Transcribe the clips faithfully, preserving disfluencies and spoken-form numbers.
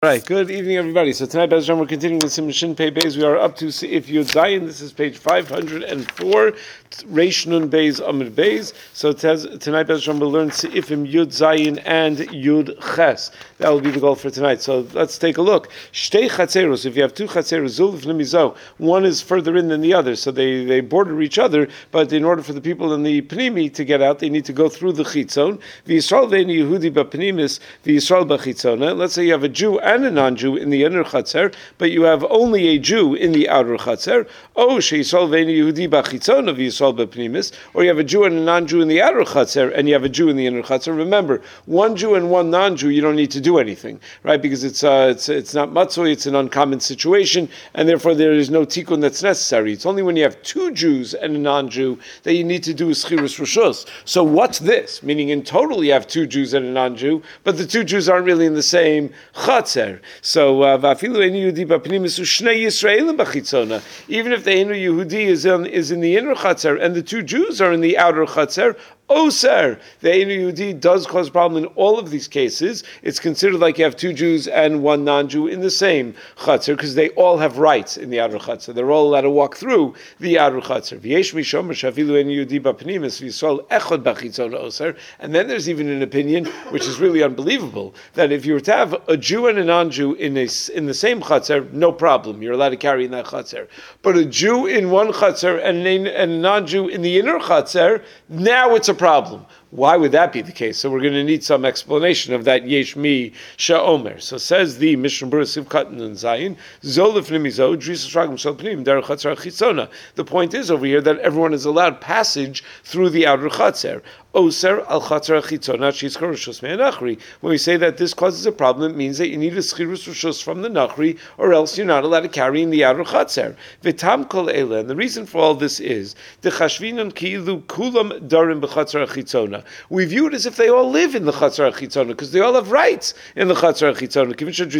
Right, good evening, everybody. So tonight, Bez Hashem, we're continuing with Simon Shin Pei Beis. We are up to Seif Yud Zayin. This is page five hundred four, Reish Nun Beis Amud Beis. So tez, tonight, Bez Hashem, we'll learn Seifim Yud Zayin and Yud Ches. That will be the goal for tonight. So let's take a look. Shtei Chatzeros, if you have two Chatzeros, Zul V'Nimizo, one is further in than the other, so they, they border each other, but in order for the people in the Pnimi to get out, they need to go through the Chitzon. V'Yisrael Ve'ni Yehudi B'Pnimis, V'Yisrael B'Chitzona. Let's say you have a Jew and a non-Jew in the inner Chatzer, but you have only a Jew in the outer Chatzer. Oh, sheYisrael ve'eni Yehudi b'chitzona v'Yisrael b'pnimis, or you have a Jew and a non-Jew in the outer Chatzer, and you have a Jew in the inner Chatzer. Remember, one Jew and one non-Jew, you don't need to do anything, right? Because it's uh, it's it's not matzoi, it's an uncommon situation, and therefore there is no tikkun that's necessary. It's only when you have two Jews and a non-Jew that you need to do a schirus rishus. So what's this? Meaning in total you have two Jews and a non-Jew, but the two Jews aren't really in the same Chatzer. So vafilu eni Yehudi b'pnimis u'shnei Yisraelim b'chitzona. Even if the enu Yehudi is in is in the inner Chatzer and the two Jews are in the outer Chatzer, Oser, the Einu Yehudi does cause a problem in all of these cases. It's considered like you have two Jews and one non-Jew in the same Chatzer because they all have rights in the outer Chatzer. They're all allowed to walk through the outer Chatzer. V'yesh mishom shafilu Einu Yehudi b'pnimis v'Yisrael echad b'chitzona Oser. And then there's even an opinion, which is really unbelievable, that if you were to have a Jew and a non-Jew in a, in the same Chatzer, no problem. You're allowed to carry in that Chatzer. But a Jew in one Chatzer and a, and a non-Jew in the inner Chatzer, now it's a problem. Why would that be the case? So we're going to need some explanation of that yesh mi sha'omer. So says the Mishnah Berurah Sivkat and Zayin, Zolif nimizo, Drisas Ragam Shel Pnim, Derech Chatzer Chitzona. The point is over here that everyone is allowed passage through the outer Chatzer. Oser al Chatzer Chitzona Shizkar Rishus Me'anachri. When we say that this causes a problem, it means that you need a schirus rishus from the Nachri, or else you're not allowed to carry in the outer Chatzer. V'tam kol eila. And the reason for all this is the Chashvinan ki'ilu kulam darim b'Chatzer Chitzona. We view it as if they all live in the Chatzer HaChitzona because they all have rights in the Chatzer HaChitzona.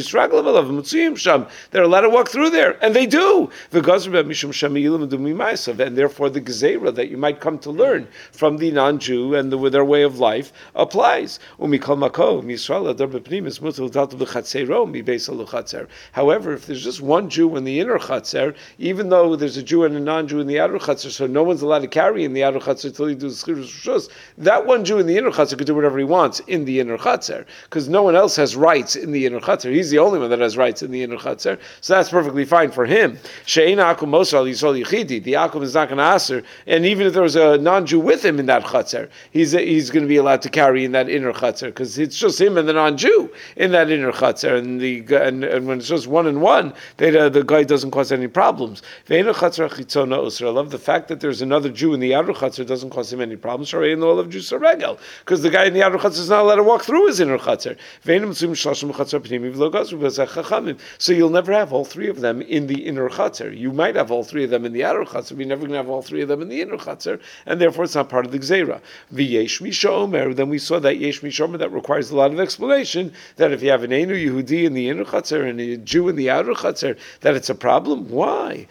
They're allowed to walk through there, and they do. And therefore, the Gezerah that you might come to learn from the non-Jew and the, their way of life applies. However, if there's just one Jew in the inner Chatzer, even though there's a Jew and a non-Jew in the outer Chatzer, so no one's allowed to carry in the outer Chatzer until you do the Schirus Rishus, that one Jew in the inner Chatzer could do whatever he wants in the inner Chatzer, because no one else has rights in the inner Chatzer. He's the only one that has rights in the inner Chatzer, so that's perfectly fine for him. She'ein Akum Mosar Yisrael Yichidi. The Akum is not going to answer, and even if there was a non-Jew with him in that Chatzer, he's he's going to be allowed to carry in that inner Chatzer, because it's just him and the non-Jew in that inner Chatzer, and the and, and when it's just one and one, they, uh, the guy doesn't cause any problems. I love the fact that there's another Jew in the outer Chatzer doesn't cause him any problems. In all of Jews because the guy in the outer Chatzer is not allowed to walk through his inner Chatzer. So you'll never have all three of them in the inner Chatzer. You might have all three of them in the outer Chatzer, but you're never going to have all three of them in the inner Chatzer, and therefore it's not part of the Gzeira. V'yesh mishomer, then we saw that yesh mishomer that requires a lot of explanation, that if you have an Einu Yehudi in the inner Chatzer and a Jew in the outer Chatzer, that it's a problem. Why?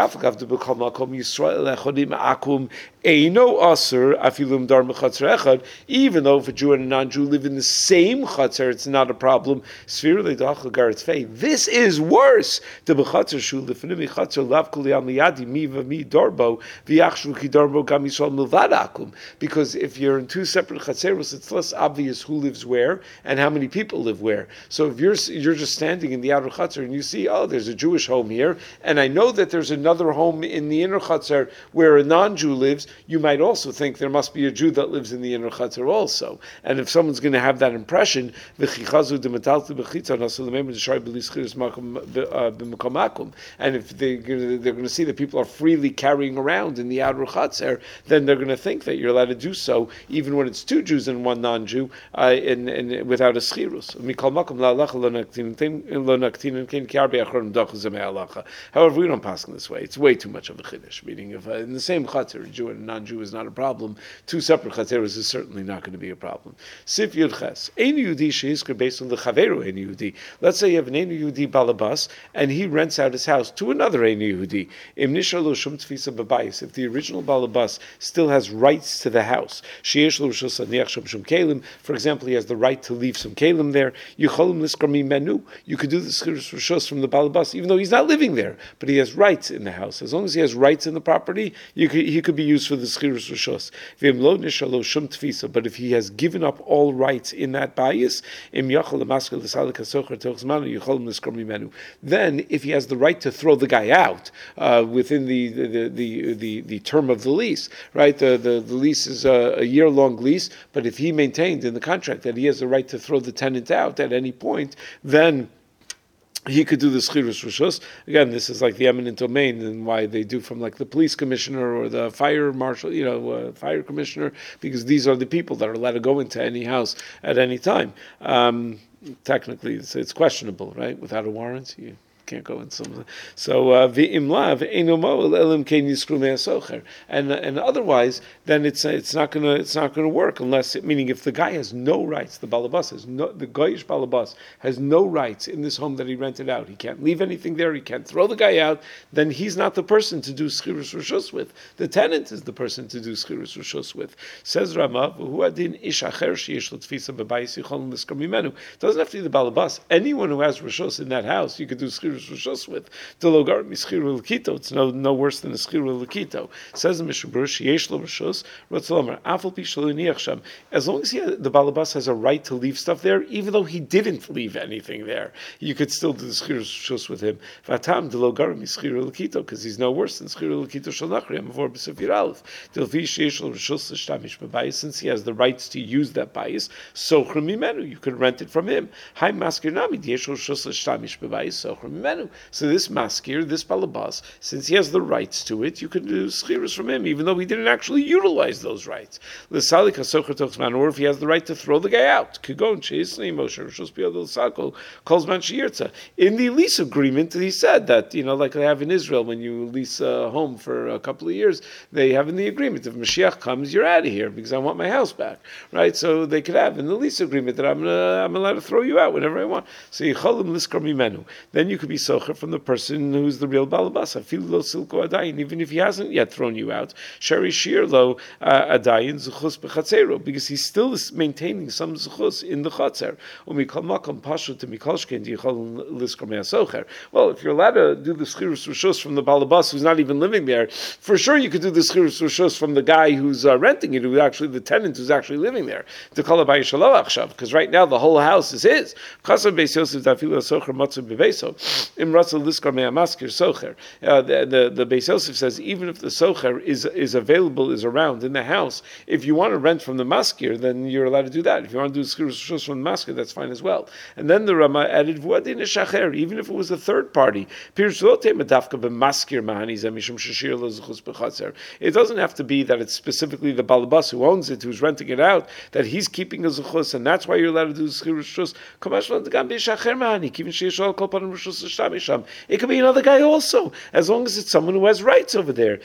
Eino Asur Afilum Dar Mechatzer Echad. Even though if a Jew and a non-Jew live in the same Chatzer, it's not a problem. This is worse. The Bechatzer Shu Lefnimi Chatzer Lav Kol Yam Liyadi Mi V'Mi Darbo V'Yachshu Ki Darbo Gam Yisrael Milvad Akum. Because if you're in two separate Chatzeros, it's less obvious who lives where and how many people live where. So if you're you're just standing in the outer Chatzer and you see, oh, there's a Jewish home here, and I know that there's another home in the inner Chatzer where a non-Jew lives, you might also think there must be a Jew that lives in the inner Chatzer also. And if someone's going to have that impression, and if they, they're going to see that people are freely carrying around in the outer Chatzer, then they're going to think that you're allowed to do so, even when it's two Jews and one non-Jew, uh, and, and without a schirus. However, we don't pass in this way. It's way too much of a chiddush. Meaning, if uh, in the same Chatzer, a Jew and a non-Jew is not a problem. Two separate Chatzeros is is certainly not going to be a problem. Sif Yud Ches. Ein Yehudi sheizker based on the Chaveru Ein Yehudi. Let's say you have an Ein Yehudi balabas, and he rents out his house to another Ein Yehudi. Im nishar lo shum tfisa b'bayis. If the original balabas still has rights to the house, sheyesh lo rishus aniach shum shum kelim. For example, he has the right to leave some kelim there. Yucholim liskar mimenu. You could do the schirus rishus from the balabas, even though he's not living there, but he has rights in the house. As long as he has rights in the property, you could, he could be used for the schirus rishus. V'im lo nishar lo shum tfisa. But if he has given up all rights in that bayis, im yachol lemaskil l'salik hasocher toch zmanu yucholim liskar mimenu. Then, if he has the right to throw the guy out uh, within the the, the the the term of the lease, right? The the, the lease is a, a year long lease, but if he maintained in the contract that he has the right to throw the tenant out at any point, then he could do the schirus rishus. Again, this is like the eminent domain, and why they do from like the police commissioner or the fire marshal, you know, uh, fire commissioner, because these are the people that are allowed to go into any house at any time. Um, technically, it's, it's questionable, right? Without a warrant, you can't go in some. So the imlav elam kain yiskru me'asocher, and and otherwise, then it's it's not gonna it's not gonna work unless it, meaning if the guy has no rights, the balabas has no the goyish balabas has no rights in this home that he rented out. He can't leave anything there. He can't throw the guy out. Then he's not the person to do schirus rishus with. The tenant is the person to do schirus rishus with. Says Rama, who adin ish acher sheyesh lo tfisa b'bayis yichol liskar mimenu. Doesn't have to be the balabas. Anyone who has rishus in that house, you could do schirus rishus with. The logar mischiru l'kito. It's no no worse than a schiru l'kito. Says the Mishabur sheyesh lo rishus rotzlomer afal pi shelo niach sham. As long as he, the balabas has a right to leave stuff there, even though he didn't leave anything there, you could still do the schiru rishus with him. Vatam the logar mischiru l'kito, because he's no worse than schiru l'kito shel nachri amavor b'sefir aleph. Tilvi sheyesh lo rishus l'shtamish b'bayis, since he has the rights to use that bayis, sochrim mimenu, you could rent it from him. Hai maskir nami yesh lo rishus l'shtamish b'bayis sochrim mimenu. So this maskir, this balabas, since he has the rights to it, you can do schirus from him, even though he didn't actually utilize those rights. Or if he has the right to throw the guy out. In the lease agreement, he said that, you know, like they have in Israel, when you lease a home for a couple of years, they have in the agreement, if Mashiach comes, you're out of here because I want my house back, right? So they could have in the lease agreement that I'm gonna, I'm allowed to throw you out whenever I want. So then you could be socher from the person who's the real balabas. Afilu silko adayin, even if he hasn't yet thrown you out. Shari shir lo adayin zuchus bechatzero, because he's still maintaining some zuchus in the chatzer. Umikol makom pashu to mikolshken dichol liskor me'asocher. Well, if you're allowed to do the schirus rishus from the balabas who's not even living there, for sure you could do the schirus rishus from the guy who's uh, renting it, who's actually the tenant who's actually living there. To call it by achshav, because right now the whole house is his. Chasam beis Yosef dafilu socher matzu bebeso. Im Russell Liskar Me'amaskir Socher. Uh, the the, the Beis Yosef says even if the Socher is is available, is around in the house, if you want to rent from the maskir, then you're allowed to do that. If you want to do schirus from the maskir, that's fine as well. And then the Rama added Vuadin Shacher, even if it was a third party. It doesn't have to be that it's specifically the balabas who owns it, who's renting it out, that he's keeping a zuchus, and that's why you're allowed to do schirus. It could be another guy also, as long as it's someone who has rights over there.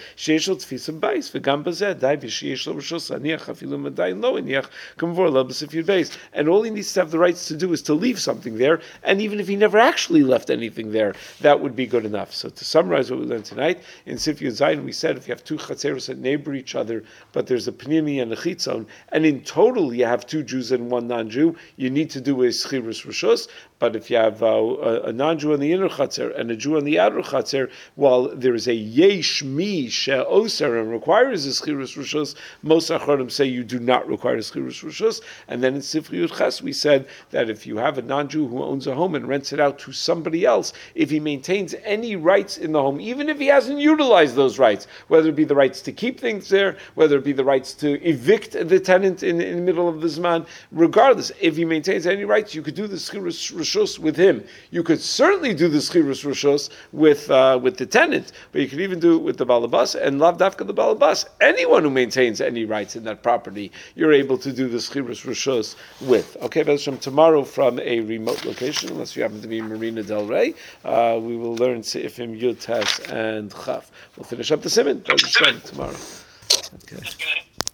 And all he needs to have the rights to do is to leave something there, and even if he never actually left anything there, that would be good enough. So to summarize what we learned tonight, in Sif Yud Zayin we said if you have two chatzeros that neighbor each other, but there's a pnimi and a chitzon, and in total you have two Jews and one non-Jew, you need to do a schirus rishus. But if you have uh, a, a non-Jew on the inner chatzer and a Jew on the outer chatzer, while there is a yesh mi she'oser and requires a schirus rishus, most acharonim say you do not require a schirus rishus. And then in Sifri Yud Ches we said that if you have a non-Jew who owns a home and rents it out to somebody else, if he maintains any rights in the home, even if he hasn't utilized those rights, whether it be the rights to keep things there, whether it be the rights to evict the tenant in, in the middle of the Zman, regardless, if he maintains any rights, you could do the schirus rishus with him. You could certainly do the schirus rishus with uh, with the tenant, but you could even do it with the balabas, and lav dafka the balabas. Anyone who maintains any rights in that property, you're able to do the schirus rishus with. Okay, that's from tomorrow from a remote location, unless you happen to be in Marina Del Rey. Uh, we will learn Seifim Yud Tes and Chaf. We'll finish up the Siman tomorrow. Okay.